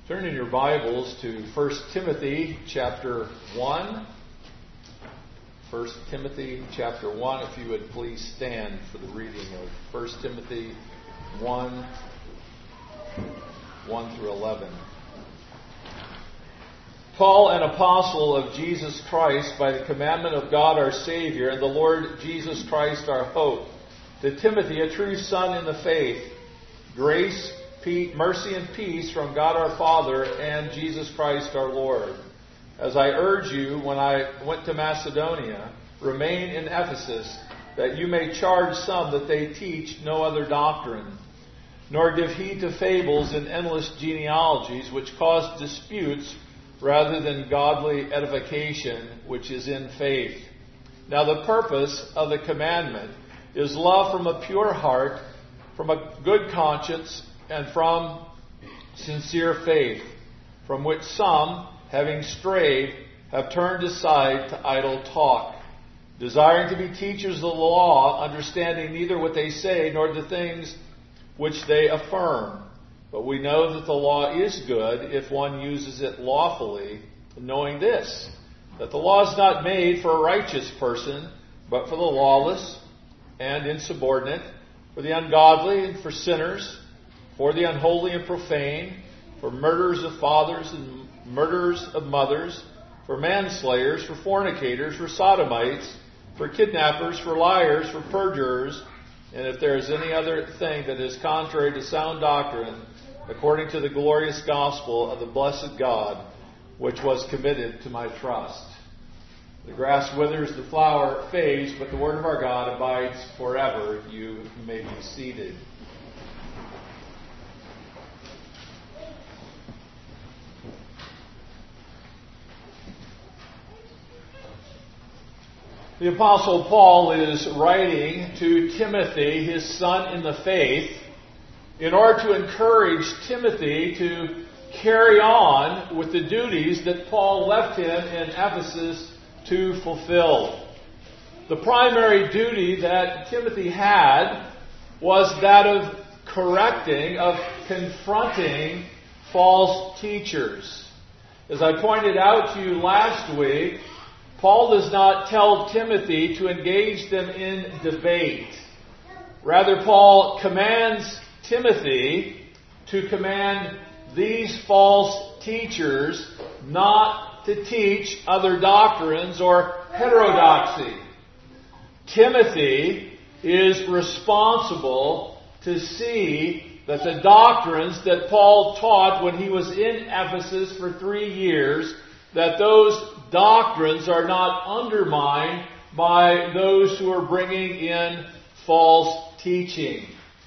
Turn in your Bibles to 1 Timothy chapter 1. 1 Timothy chapter 1, if you would please stand for the reading of 1 Timothy 1, 1 through 11. Paul, an apostle of Jesus Christ, by the commandment of God our Savior, and the Lord Jesus Christ our hope, to Timothy, a true son in the faith, grace, mercy and peace from God our Father and Jesus Christ our Lord. As I urge you when I went to Macedonia, remain in Ephesus, that you may charge some that they teach no other doctrine, nor give heed to fables and endless genealogies, which cause disputes rather than godly edification, which is in faith. Now the purpose of the commandment is love from a pure heart, from a good conscience, and from sincere faith, from which some, having strayed, have turned aside to idle talk, desiring to be teachers of the law, understanding neither what they say nor the things which they affirm. But we know that the law is good if one uses it lawfully, knowing this, that the law is not made for a righteous person, but for the lawless and insubordinate, for the ungodly and for sinners, for the unholy and profane, for murderers of fathers and murderers of mothers, for manslayers, for fornicators, for sodomites, for kidnappers, for liars, for perjurers, and if there is any other thing that is contrary to sound doctrine, according to the glorious gospel of the blessed God, which was committed to my trust. The grass withers, the flower fades, but the word of our God abides forever. You may be seated. The Apostle Paul is writing to Timothy, his son in the faith, in order to encourage Timothy to carry on with the duties that Paul left him in Ephesus to fulfill. The primary duty that Timothy had was that of correcting, of confronting false teachers. As I pointed out to you last week, Paul does not tell Timothy to engage them in debate. Rather, Paul commands Timothy to command these false teachers not to teach other doctrines or heterodoxy. Timothy is responsible to see that the doctrines that Paul taught when he was in Ephesus for 3 years, that those doctrines are not undermined by those who are bringing in false teaching.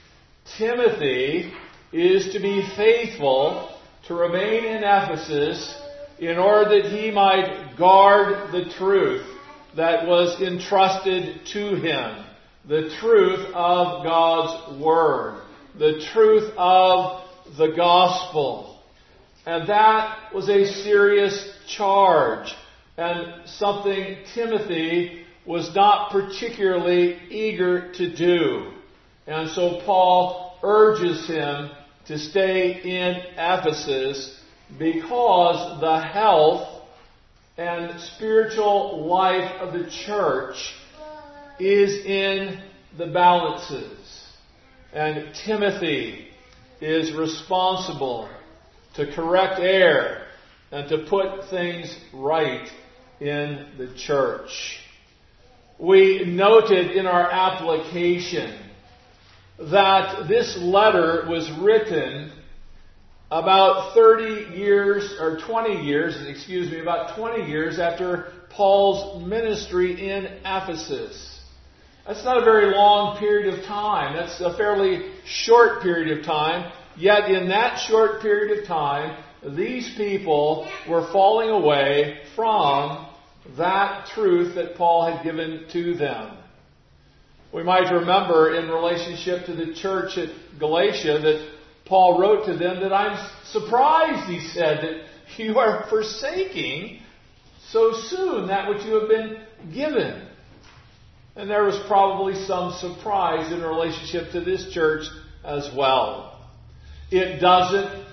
Timothy is to be faithful to remain in Ephesus in order that he might guard the truth that was entrusted to him, the truth of God's Word, the truth of the gospel. And that was a serious charge, and something Timothy was not particularly eager to do. And so Paul urges him to stay in Ephesus because the health and spiritual life of the church is in the balances. And Timothy is responsible to correct error and to put things right in the church. We noted in our application that this letter was written about 20 years after Paul's ministry in Ephesus. That's not a very long period of time. That's a fairly short period of time. Yet in that short period of time, these people were falling away from that truth that Paul had given to them. We might remember in relationship to the church at Galatia that Paul wrote to them that I'm surprised, he said, that you are forsaking so soon that which you have been given. And there was probably some surprise in relationship to this church as well. It doesn't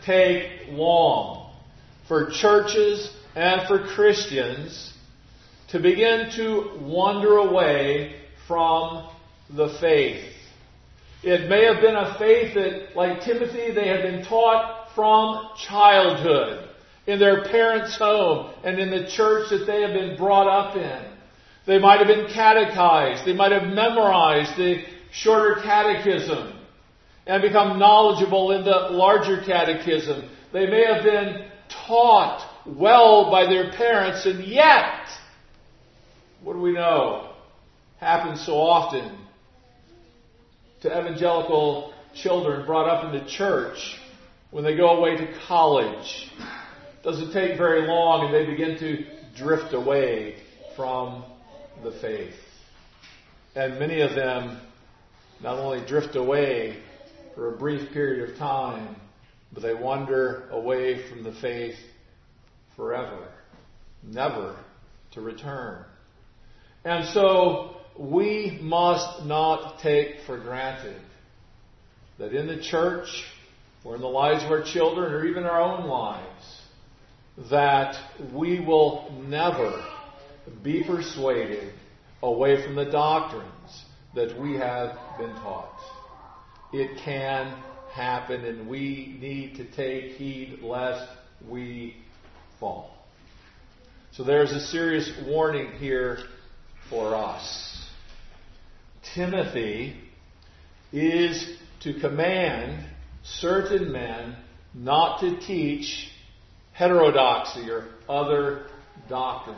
take long for churches and for Christians to begin to wander away from the faith. It may have been a faith that, like Timothy, they had been taught from childhood in their parents' home and in the church that they have been brought up in. They might have been catechized. They might have memorized the shorter catechism and become knowledgeable in the larger catechism. They may have been taught well by their parents, and yet, what do we know happens so often to evangelical children brought up in the church when they go away to college? It doesn't take very long and they begin to drift away from the faith. And many of them not only drift away for a brief period of time, but they wander away from the faith forever, never to return. And so we must not take for granted that in the church or in the lives of our children or even our own lives, that we will never be persuaded away from the doctrines that we have been taught. It can happen, and we need to take heed lest we fall. So there's a serious warning here for us. Timothy is to command certain men not to teach heterodoxy or other doctrines.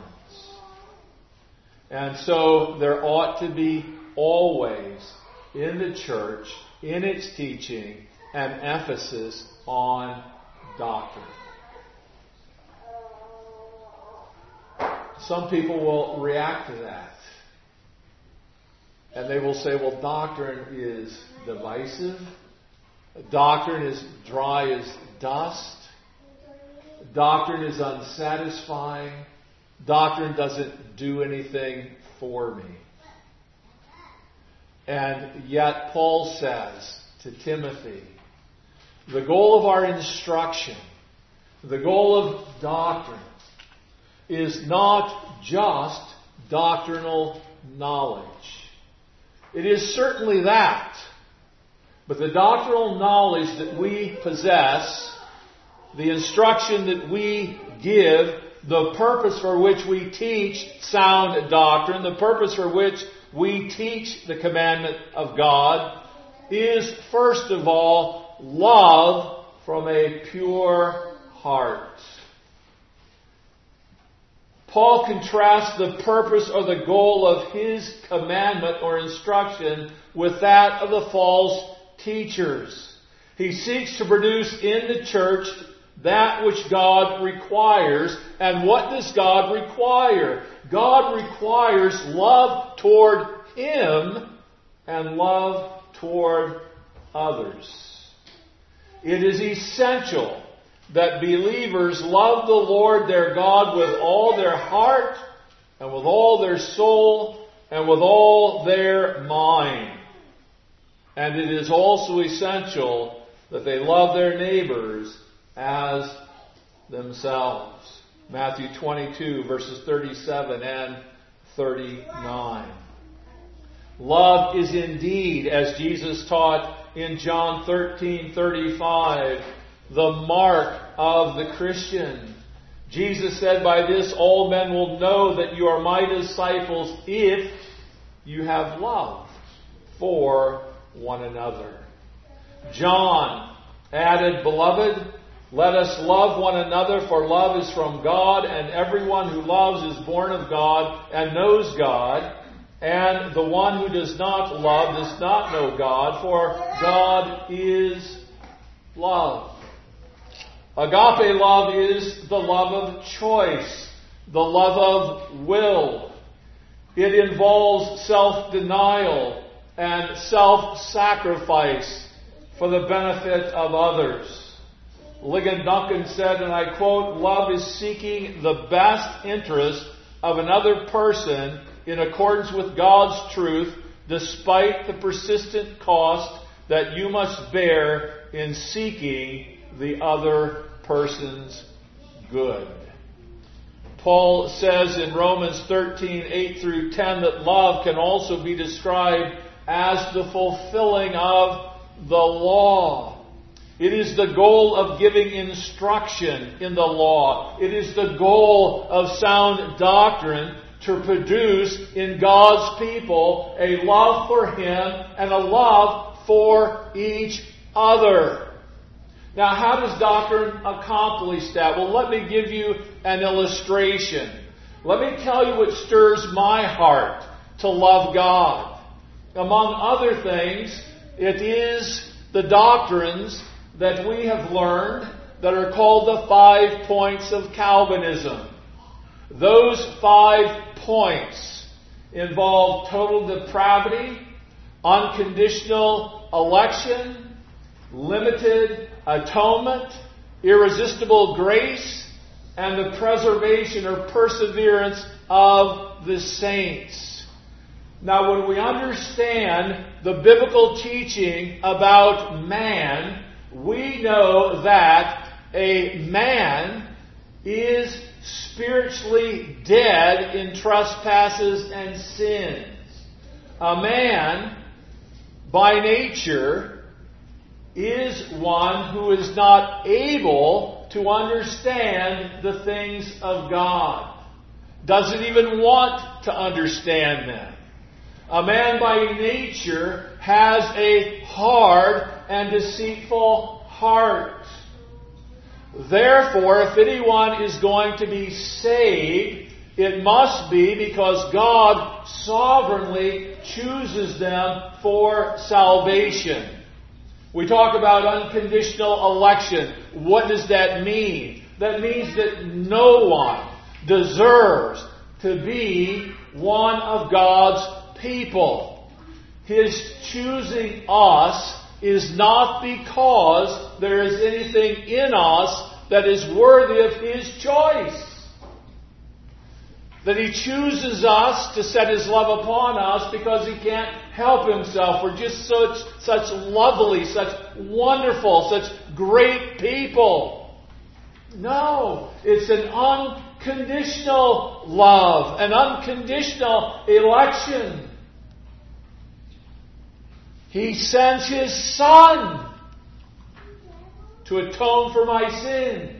And so there ought to be always in the church, in its teaching, an emphasis on doctrine. Some people will react to that. And they will say, well, doctrine is divisive. Doctrine is dry as dust. Doctrine is unsatisfying. Doctrine doesn't do anything for me. And yet Paul says to Timothy, the goal of our instruction, the goal of doctrine, is not just doctrinal knowledge. It is certainly that. But the doctrinal knowledge that we possess, the instruction that we give, the purpose for which we teach sound doctrine, the purpose for which we teach the commandment of God, is first of all love from a pure heart. Paul contrasts the purpose or the goal of his commandment or instruction with that of the false teachers. He seeks to produce in the church that which God requires. And what does God require? God requires love toward Him and love toward others. It is essential that believers love the Lord their God with all their heart and with all their soul and with all their mind. And it is also essential that they love their neighbors as themselves. Matthew 22, verses 37 and 39. Love is indeed, as Jesus taught in John 13:35, the mark of the Christian. Jesus said, by this all men will know that you are my disciples if you have love for one another. John added, beloved, let us love one another, for love is from God, and everyone who loves is born of God and knows God. And the one who does not love does not know God, for God is love. Agape love is the love of choice, the love of will. It involves self-denial and self-sacrifice for the benefit of others. Ligon Duncan said, and I quote, love is seeking the best interest of another person in accordance with God's truth, despite the persistent cost that you must bear in seeking the other person's good. Paul says in Romans 13:8 through 10 that love can also be described as the fulfilling of the law. It is the goal of giving instruction in the law. It is the goal of sound doctrine to produce in God's people a love for Him and a love for each other. Now, how does doctrine accomplish that? Well, let me give you an illustration. Let me tell you what stirs my heart to love God. Among other things, it is the doctrines that we have learned that are called the 5 points of Calvinism. Those 5 points involve total depravity, unconditional election, limited atonement, irresistible grace, and the preservation or perseverance of the saints. Now, when we understand the biblical teaching about man, we know that a man is spiritually dead in trespasses and sins. A man, by nature, is one who is not able to understand the things of God. Doesn't even want to understand them. A man by nature has a hard and deceitful heart. Therefore, if anyone is going to be saved, it must be because God sovereignly chooses them for salvation. We talk about unconditional election. What does that mean? That means that no one deserves to be one of God's people. His choosing us is not because there is anything in us that is worthy of His choice. That He chooses us to set His love upon us because He can't help Himself. We're just such lovely, such wonderful, such great people. No, it's an unconditional love, an unconditional election. He sends His Son to atone for my sins.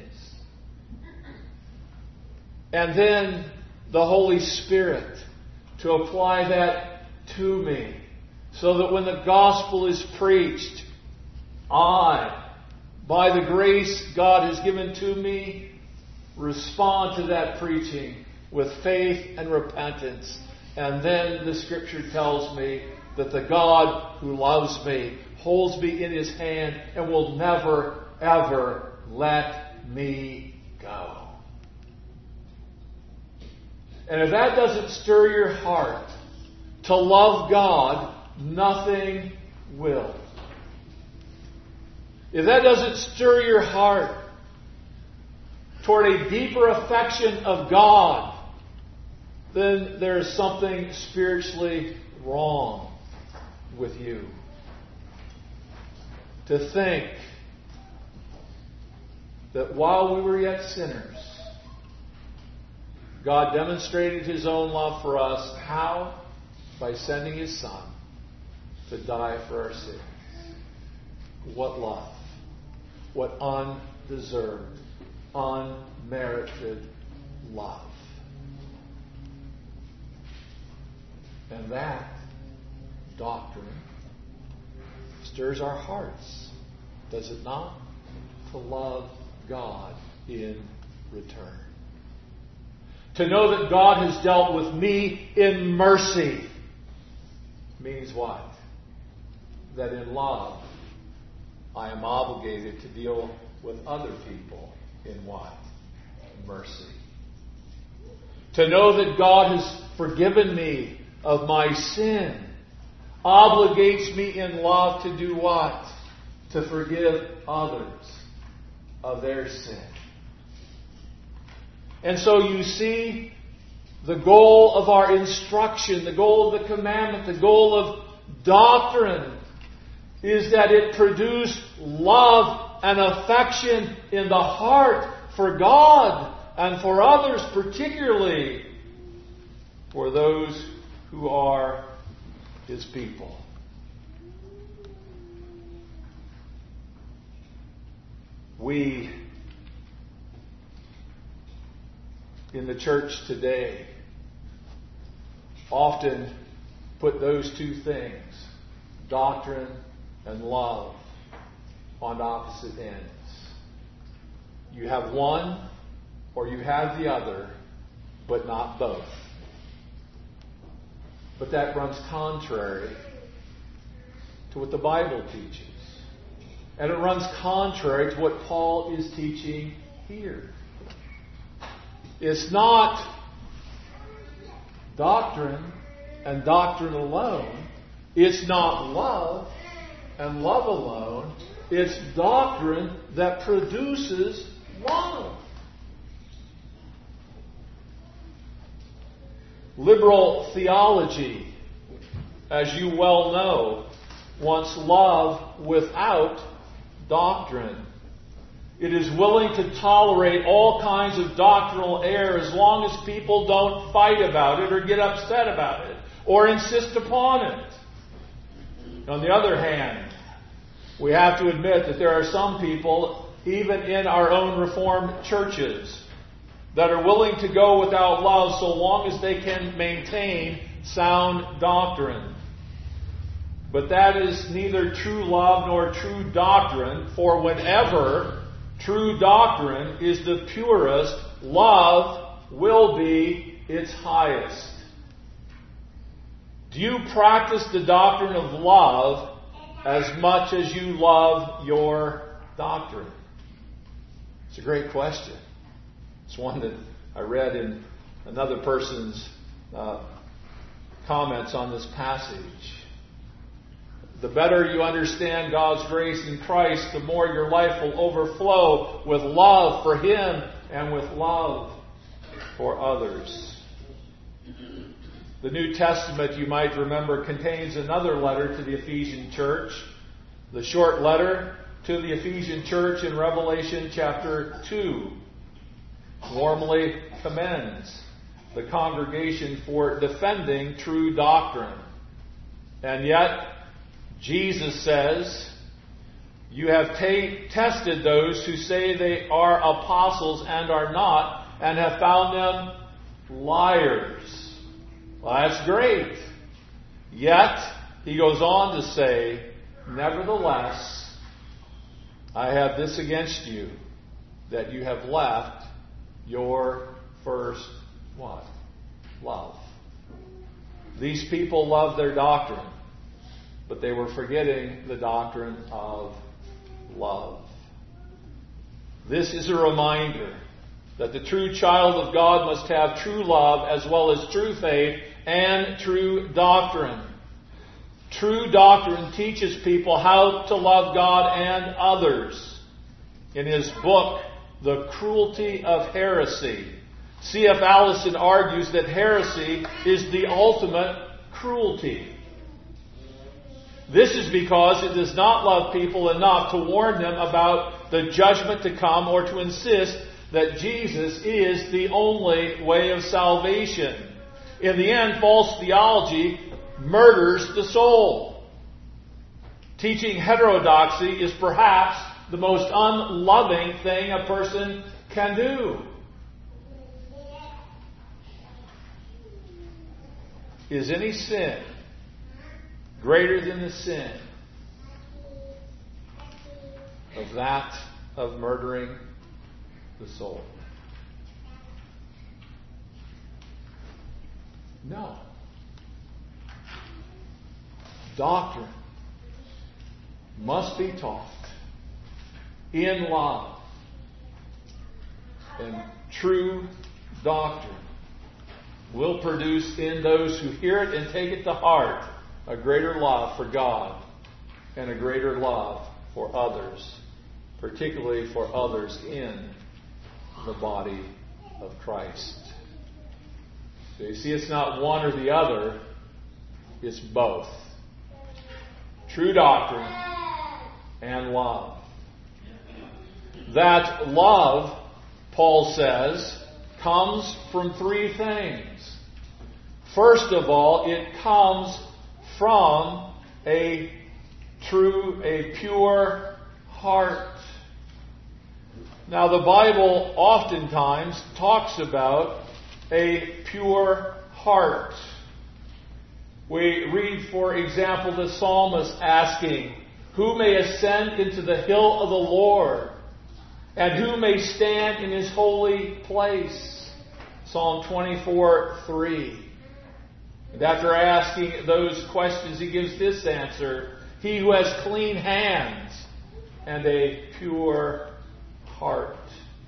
And then the Holy Spirit to apply that to me. So that when the gospel is preached, I, by the grace God has given to me, respond to that preaching with faith and repentance. And then the Scripture tells me that the God who loves me holds me in His hand and will never, ever let me go. And if that doesn't stir your heart to love God, nothing will. If that doesn't stir your heart toward a deeper affection of God, then there's something spiritually wrong with you. To think that while we were yet sinners, God demonstrated His own love for us. How? By sending His Son to die for our sins. What love. What undeserved, unmerited love. And that doctrine stirs our hearts, does it not? To love God in return. To know that God has dealt with me in mercy means what? That in love, I am obligated to deal with other people in what? Mercy. To know that God has forgiven me of my sin obligates me in love to do what? To forgive others of their sin. And so you see, the goal of our instruction, the goal of the commandment, the goal of doctrine is that it produce love and affection in the heart for God and for others, particularly for those who are His people. We in the church today often put those two things, doctrine and love, on opposite ends. You have one or you have the other, but not both. But that runs contrary to what the Bible teaches. And it runs contrary to what Paul is teaching here. It's not doctrine and doctrine alone. It's not love and love alone. It's doctrine that produces love. Liberal theology, as you well know, wants love without doctrine. It is willing to tolerate all kinds of doctrinal error as long as people don't fight about it or get upset about it or insist upon it. On the other hand, we have to admit that there are some people, even in our own Reformed churches, that are willing to go without love so long as they can maintain sound doctrine. But that is neither true love nor true doctrine, for whenever true doctrine is the purest, love will be its highest. Do you practice the doctrine of love as much as you love your doctrine? It's a great question. It's one that I read in another person's comments on this passage. The better you understand God's grace in Christ, the more your life will overflow with love for Him and with love for others. The New Testament, you might remember, contains another letter to the Ephesian church. The short letter to the Ephesian church in Revelation chapter 2 warmly commends the congregation for defending true doctrine. And yet, Jesus says, you have tested those who say they are apostles and are not, and have found them liars. Well, that's great. Yet, he goes on to say, nevertheless, I have this against you, that you have left your first what? Love. These people love their doctrine, but they were forgetting the doctrine of love. This is a reminder that the true child of God must have true love as well as true faith and true doctrine. True doctrine teaches people how to love God and others. In his book, The Cruelty of Heresy, C.F. Allison argues that heresy is the ultimate cruelty. This is because it does not love people enough to warn them about the judgment to come or to insist that Jesus is the only way of salvation. In the end, false theology murders the soul. Teaching heterodoxy is perhaps the most unloving thing a person can do. Is any sin greater than the sin of that of murdering the soul? No. Doctrine must be taught in love. And true doctrine will produce in those who hear it and take it to heart a greater love for God and a greater love for others, particularly for others in the body of Christ. So you see, it's not one or the other, it's both. True doctrine and love. That love, Paul says, comes from three things. First of all, it comes from a pure heart. Now, the Bible oftentimes talks about a pure heart. We read, for example, the psalmist asking, "Who may ascend into the hill of the Lord? And who may stand in His holy place?" Psalm 24:3. And after asking those questions, he gives this answer: "He who has clean hands and a pure heart."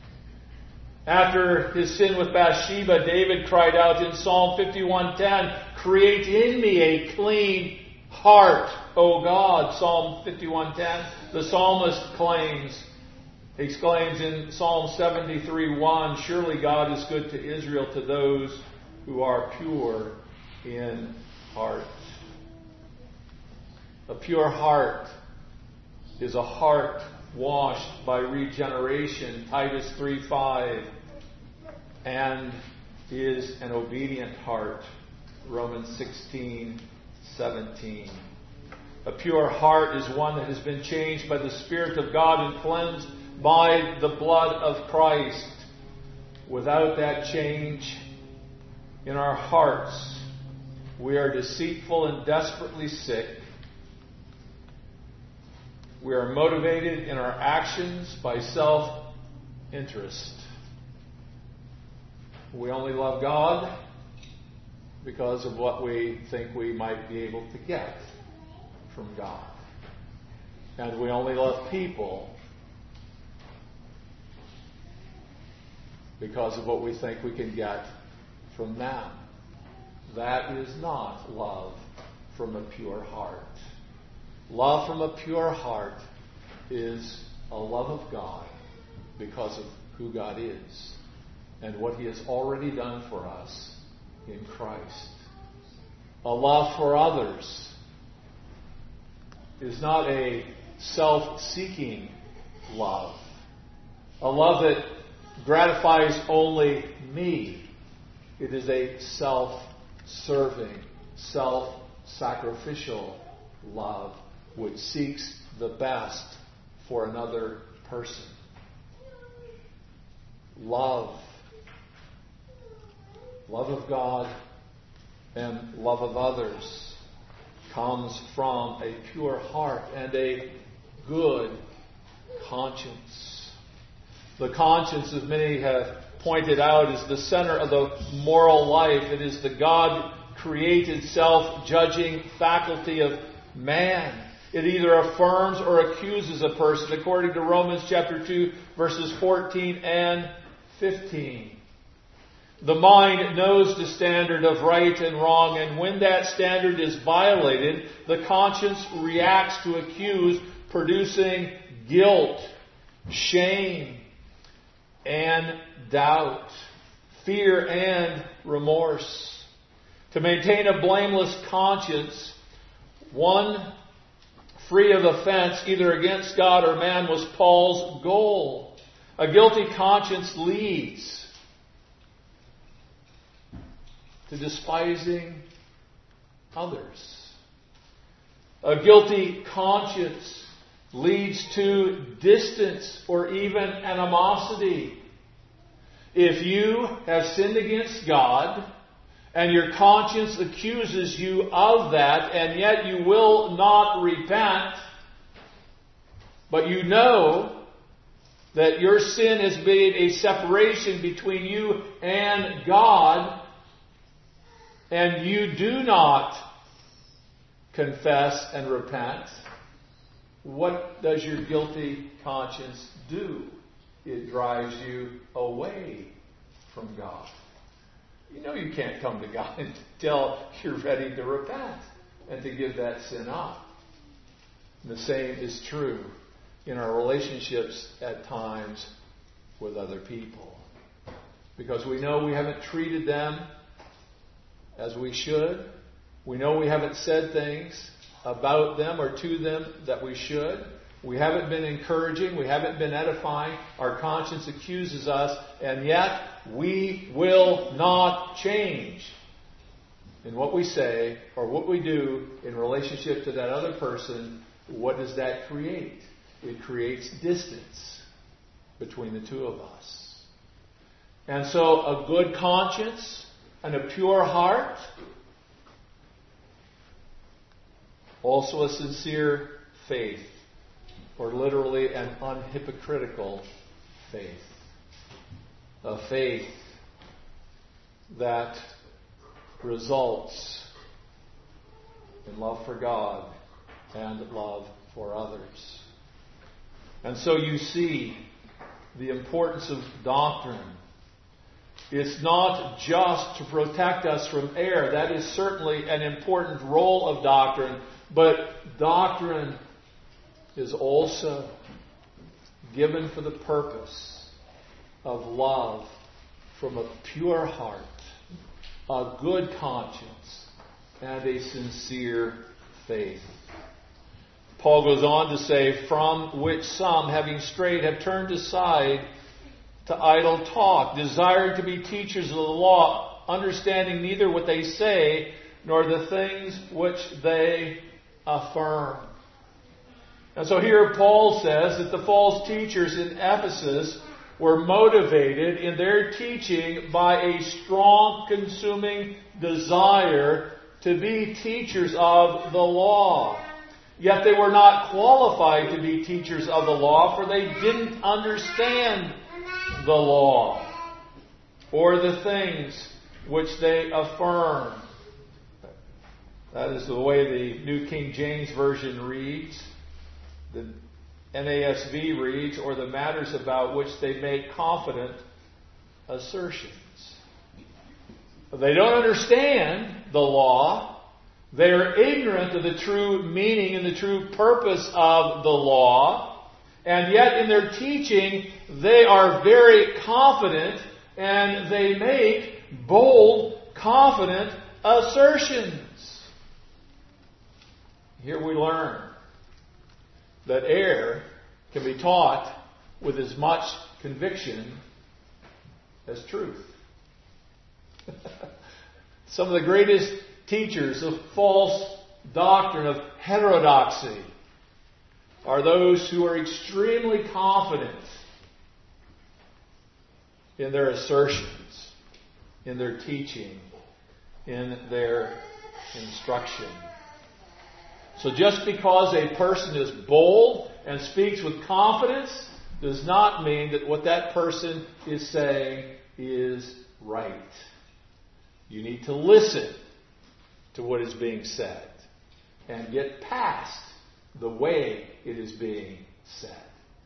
After his sin with Bathsheba, David cried out in Psalm 51:10, "Create in me a clean heart, O God." Psalm 51:10. The psalmist exclaims in Psalm 73:1, "Surely God is good to Israel, to those who are pure in heart." A pure heart is a heart washed by regeneration, Titus 3:5, and is an obedient heart, Romans 16:17. A pure heart is one that has been changed by the Spirit of God and cleansed by the blood of Christ. Without that change in our hearts, we are deceitful and desperately sick. We are motivated in our actions by self-interest. We only love God because of what we think we might be able to get from God. And we only love people because of what we think we can get from them. That is not love from a pure heart. Love from a pure heart is a love of God because of who God is and what He has already done for us in Christ. A love for others is not a self-seeking love. A love that gratifies only me. It is a self-serving, self-sacrificial love which seeks the best for another person. Love of God and love of others comes from a pure heart and a good conscience. The conscience, as many have pointed out, is the center of the moral life. It is the God-created, self-judging faculty of man. It either affirms or accuses a person, according to Romans chapter 2, verses 14 and 15. The mind knows the standard of right and wrong, and when that standard is violated, the conscience reacts to accuse, producing guilt, shame, and doubt, fear and remorse. To maintain a blameless conscience, one free of offense either against God or man, was Paul's goal. A guilty conscience leads to despising others. A guilty conscience leads to distance or even animosity. If you have sinned against God and your conscience accuses you of that, and yet you will not repent, but you know that your sin has made a separation between you and God, and you do not confess and repent, what does your guilty conscience do? It drives you away from God. You know you can't come to God until you're ready to repent and to give that sin up. And the same is true in our relationships at times with other people. Because we know we haven't treated them as we should. We know we haven't said things about them or to them that we should. We haven't been encouraging. We haven't been edifying. Our conscience accuses us, and yet we will not change in what we say or what we do in relationship to that other person. What does that create? It creates distance between the two of us. And so a good conscience and a pure heart, also a sincere faith, or literally an unhypocritical faith. A faith that results in love for God and love for others. And so you see the importance of doctrine. It's not just to protect us from error. That is certainly an important role of doctrine. But doctrine is also given for the purpose of love from a pure heart, a good conscience, and a sincere faith. Paul goes on to say, from which some, having strayed, have turned aside to idle talk, desiring to be teachers of the law, understanding neither what they say nor the things which they affirm. And so here Paul says that the false teachers in Ephesus were motivated in their teaching by a strong, consuming desire to be teachers of the law. Yet they were not qualified to be teachers of the law, for they didn't understand the law or the things which they affirm. That is the way the New King James Version reads. The NASV reads, or the matters about which they make confident assertions. They don't understand the law. They are ignorant of the true meaning and the true purpose of the law. And yet in their teaching, they are very confident and they make bold, confident assertions. Here we learn that error can be taught with as much conviction as truth. Some of the greatest teachers of false doctrine, of heterodoxy, are those who are extremely confident in their assertions, in their teaching, in their instruction. So just because a person is bold and speaks with confidence does not mean that what that person is saying is right. You need to listen to what is being said and get past the way it is being said.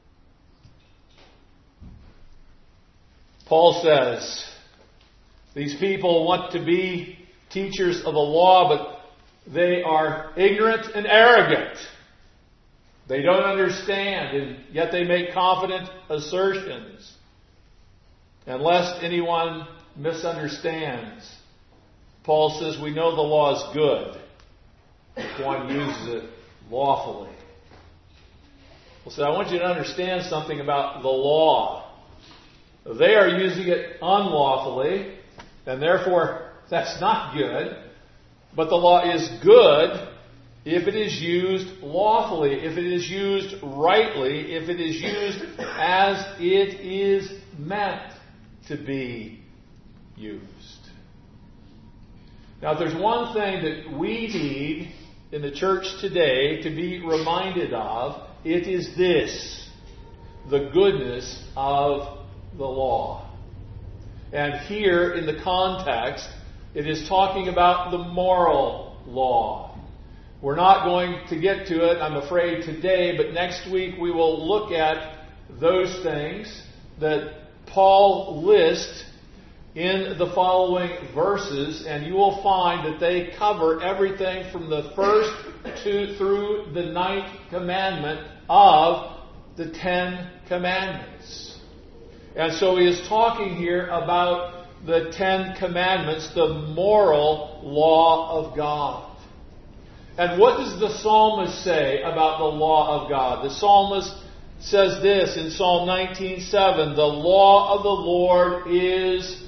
Paul says these people want to be teachers of the law, but they are ignorant and arrogant. They don't understand, and yet they make confident assertions. And lest anyone misunderstands, Paul says we know the law is good if one uses it lawfully. Well, so I want you to understand something about the law. They are using it unlawfully, and therefore that's not good. But the law is good if it is used lawfully, if it is used rightly, if it is used as it is meant to be used. Now, if there's one thing that we need in the church today to be reminded of, it is this: the goodness of the law. And here in the context, it is talking about the moral law. We're not going to get to it, I'm afraid, today, but next week we will look at those things that Paul lists in the following verses, and you will find that they cover everything from the first through the 9th commandment of the 10 commandments. And so he is talking here about the 10 commandments, the moral law of God. And what does the psalmist say about the law of God? The psalmist says this in Psalm 19:7, the law of the Lord is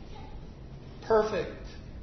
perfect.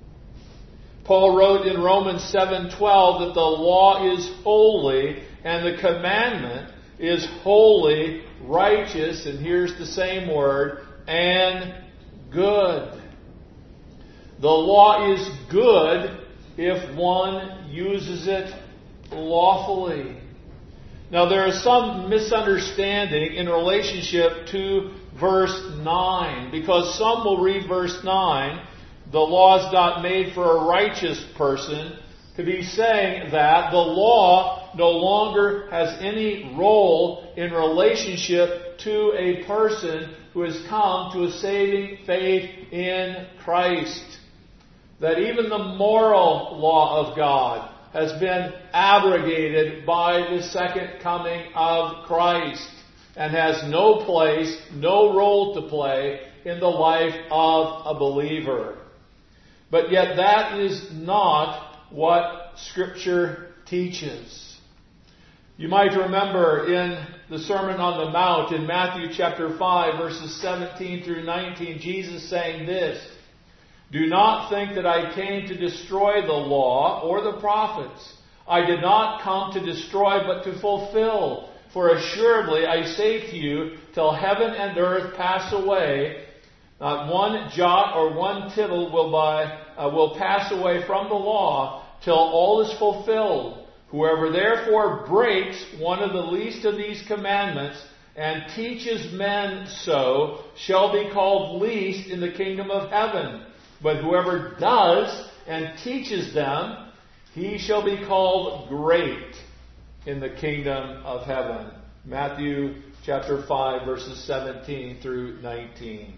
Paul wrote in Romans 7:12 that the law is holy and the commandment is holy, righteous, and here's the same word, and good. The law is good if one uses it lawfully. Now there is some misunderstanding in relationship to verse 9, because some will read verse 9, the law is not made for a righteous person, to be saying that the law no longer has any role in relationship to a person who has come to a saving faith in Christ. That even the moral law of God has been abrogated by the second coming of Christ and has no place, no role to play in the life of a believer. But yet that is not what Scripture teaches. You might remember in the Sermon on the Mount in Matthew chapter 5 verses 17 through 19, Jesus saying this, do not think that I came to destroy the law or the prophets. I did not come to destroy but to fulfill. For assuredly I say to you, till heaven and earth pass away, not one jot or one tittle will pass away from the law till all is fulfilled. Whoever therefore breaks one of the least of these commandments and teaches men so shall be called least in the kingdom of heaven. But whoever does and teaches them, he shall be called great in the kingdom of heaven. Matthew chapter 5 verses 17 through 19.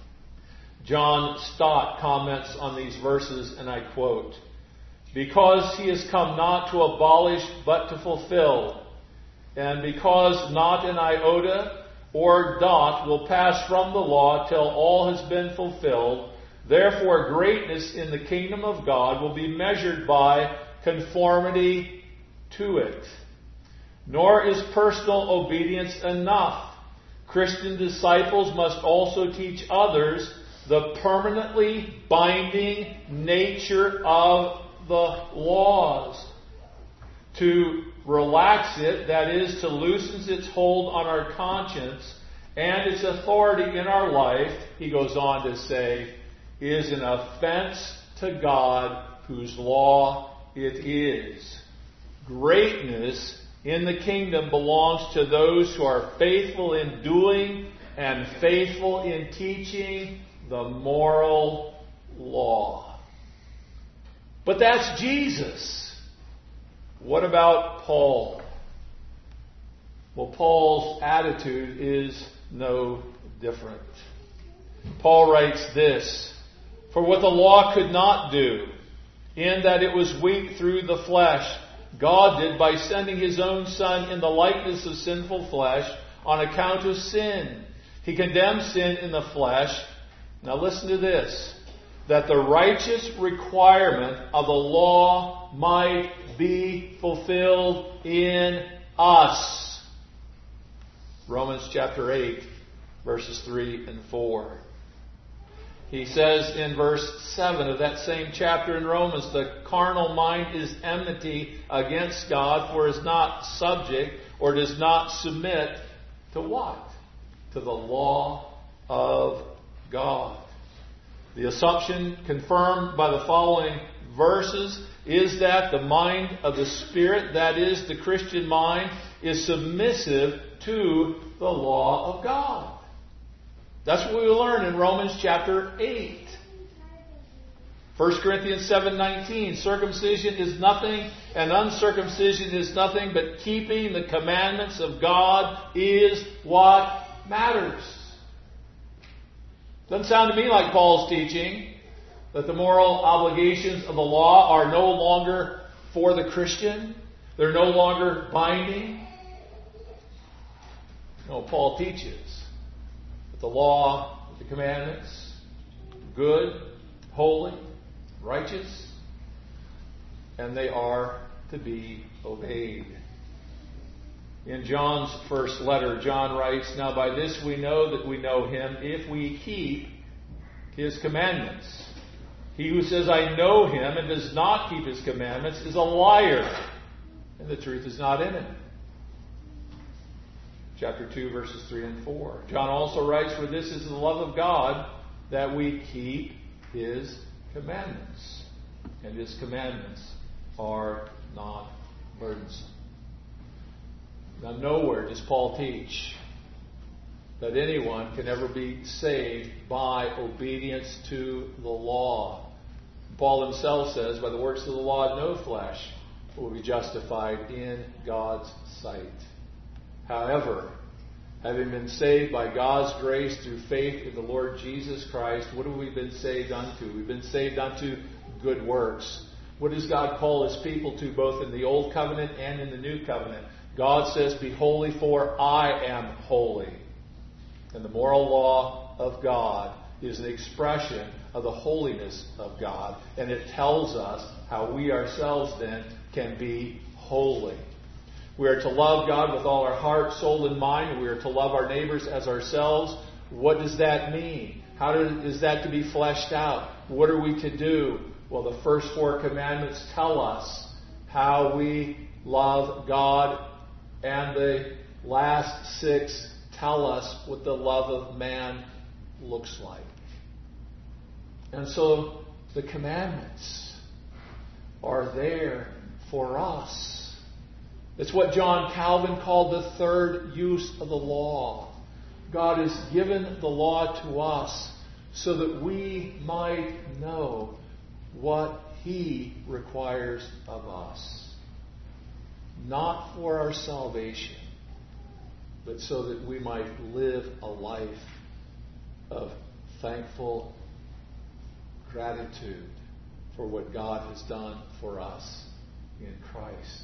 John Stott comments on these verses, and I quote, because he has come not to abolish but to fulfill, and because not an iota or dot will pass from the law till all has been fulfilled, therefore greatness in the kingdom of God will be measured by conformity to it. Nor is personal obedience enough. Christian disciples must also teach others the permanently binding nature of the laws. To relax it, that is, to loosen its hold on our conscience and its authority in our life, he goes on to say, is an offense to God whose law it is. Greatness in the kingdom belongs to those who are faithful in doing and faithful in teaching the moral law. But that's Jesus. What about Paul? Well, Paul's attitude is no different. Paul writes this, for what the law could not do, in that it was weak through the flesh, God did by sending His own Son in the likeness of sinful flesh on account of sin. He condemned sin in the flesh. Now listen to this, that the righteous requirement of the law might be fulfilled in us. Romans chapter 8, verses 3 and 4. He says in verse 7 of that same chapter in Romans, the carnal mind is enmity against God, for it is not subject or does not submit to what? To the law of God. The assumption confirmed by the following verses is that the mind of the Spirit, that is, the Christian mind, is submissive to the law of God. That's what we learn in Romans chapter 8. 1 Corinthians 7:19, circumcision is nothing and uncircumcision is nothing, but keeping the commandments of God is what matters. Doesn't sound to me like Paul's teaching that the moral obligations of the law are no longer for the Christian. They're no longer binding. No, Paul teaches that the law, the commandments, good, holy, righteous, and they are to be obeyed. In John's first letter, John writes, "Now by this we know that we know him, if we keep his commandments. He who says, 'I know him,' and does not keep his commandments is a liar, and the truth is not in him." Chapter 2, verses 3 and 4. John also writes, "For this is the love of God, that we keep his commandments. And his commandments are not burdensome." Now, nowhere does Paul teach that anyone can ever be saved by obedience to the law. Paul himself says, "By the works of the law, no flesh will be justified in God's sight." However, having been saved by God's grace through faith in the Lord Jesus Christ, what have we been saved unto? We've been saved unto good works. What does God call his people to, both in the Old Covenant and in the New Covenant? God says, "Be holy, for I am holy." And the moral law of God is an expression of the holiness of God. And it tells us how we ourselves then can be holy. We are to love God with all our heart, soul, and mind. We are to love our neighbors as ourselves. What does that mean? How is that to be fleshed out? What are we to do? Well, the first 4 commandments tell us how we love God, and the last 6 tell us what the love of man looks like. And so the commandments are there for us. It's what John Calvin called the third use of the law. God has given the law to us so that we might know what he requires of us. Not for our salvation, but so that we might live a life of thankful gratitude for what God has done for us in Christ.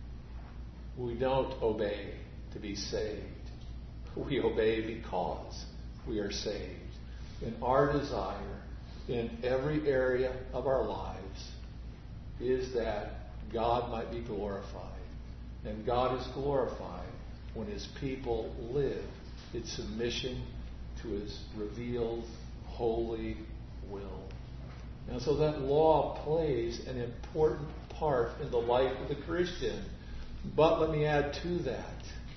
We don't obey to be saved. We obey because we are saved. And our desire in every area of our lives is that God might be glorified. And God is glorified when his people live in submission to his revealed holy will. And so that law plays an important part in the life of the Christian. But let me add to that.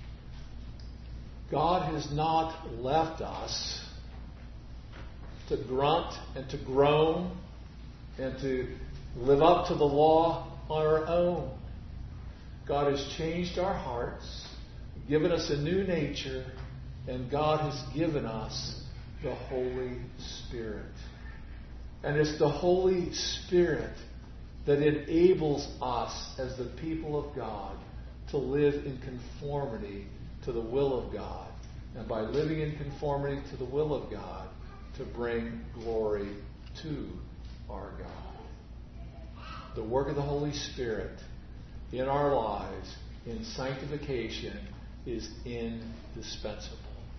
God has not left us to grunt and to groan and to live up to the law on our own. God has changed our hearts, given us a new nature, and God has given us the Holy Spirit. And it's the Holy Spirit that enables us as the people of God to live in conformity to the will of God. And by living in conformity to the will of God, to bring glory to our God. The work of the Holy Spirit in our lives, in sanctification, is indispensable.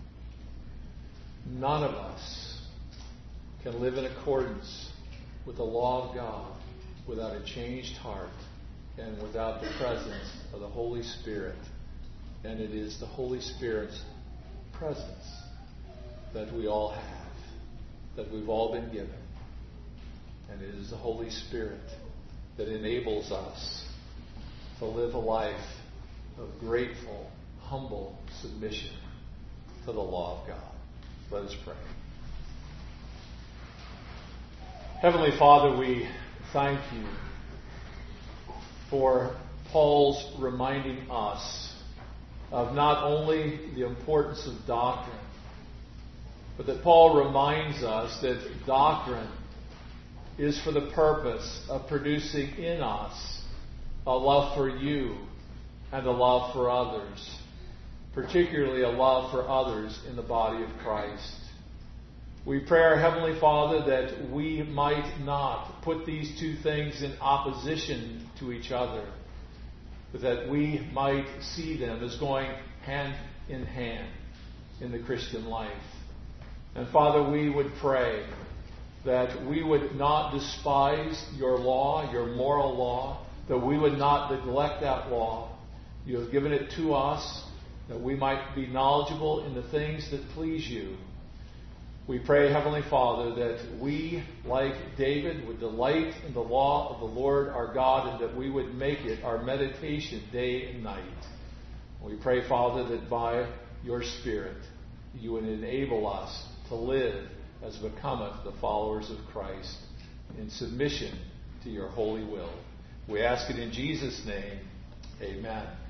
None of us can live in accordance with the law of God without a changed heart and without the presence of the Holy Spirit. And it is the Holy Spirit's presence that we all have, that we've all been given. And it is the Holy Spirit that enables us to live a life of grateful, humble submission to the law of God. Let us pray. Heavenly Father, we thank you for Paul's reminding us of not only the importance of doctrine, but that Paul reminds us that doctrine is for the purpose of producing in us a love for you and a love for others, particularly a love for others in the body of Christ. We pray, our Heavenly Father, that we might not put these two things in opposition to each other, but that we might see them as going hand in hand in the Christian life. And Father, we would pray that we would not despise your law, your moral law, that we would not neglect that law. You have given it to us that we might be knowledgeable in the things that please you. We pray, Heavenly Father, that we, like David, would delight in the law of the Lord our God, and that we would make it our meditation day and night. We pray, Father, that by your Spirit you would enable us to live as becometh the followers of Christ, in submission to your holy will. We ask it in Jesus' name. Amen.